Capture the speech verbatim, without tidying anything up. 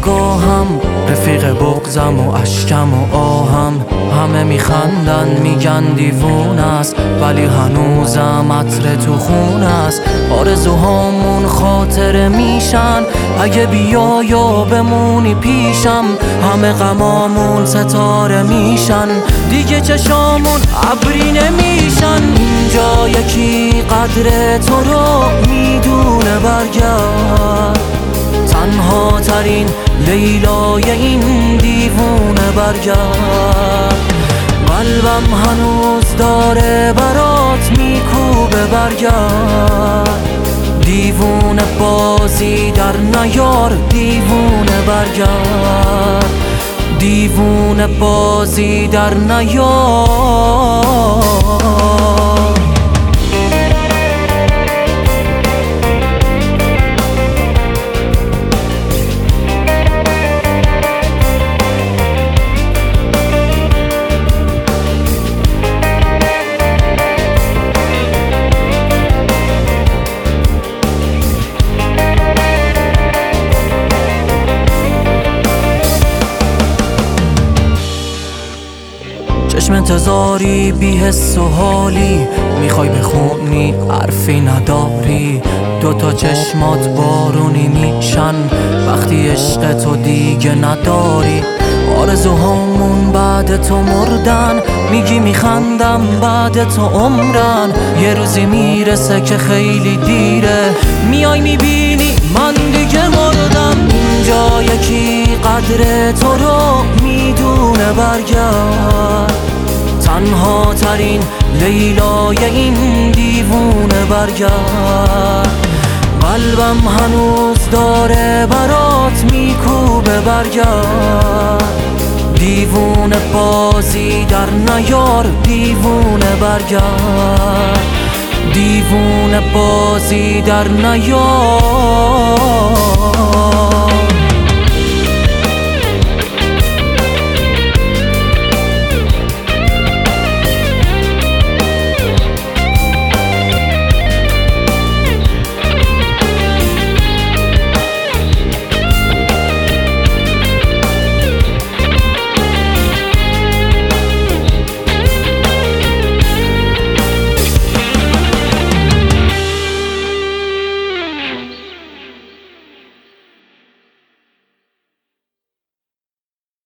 نگاهم، رفیق بغضم و اشکم و آهم. همه میخندن میگن دیوونه است، ولی هنوزم عطر تو خون است. آرزوهامون خاطره میشن اگه بیای و بمونی پیشم. همه غمامون ستاره میشن، دیگه چشامون ابری نمیشن. اینجا یکی قدر تو رو میدونه، برگرد. تنها ترین لیلای این دیوونه، برگرد. قلبم هنوز داره برات میکوبه، برگرد. دیوونه بازی در نیار، دیوونه برگرد. دیوونه بازی در نیار. چشم انتظاری بی حس و حالی، میخوای بخونی حرفی نداری. دوتا چشمات بارونی میشن وقتی عشق تو دیگه نداری. آرزوهامون بعد تو مردن، میگی میخندم بعد تو عمرن. یه روزی میرسه که خیلی دیره، میای میبینی من دیگه مردم. اینجا یکی قدر تو رو میدونه، برگرد. تنها ترین لیلای این دیوونه، برگرد. قلبم هنوز داره برات میکوبه، برگرد. دیوونه بازی در نیار، دیوونه برگرد. دیوونه بازی در نیار.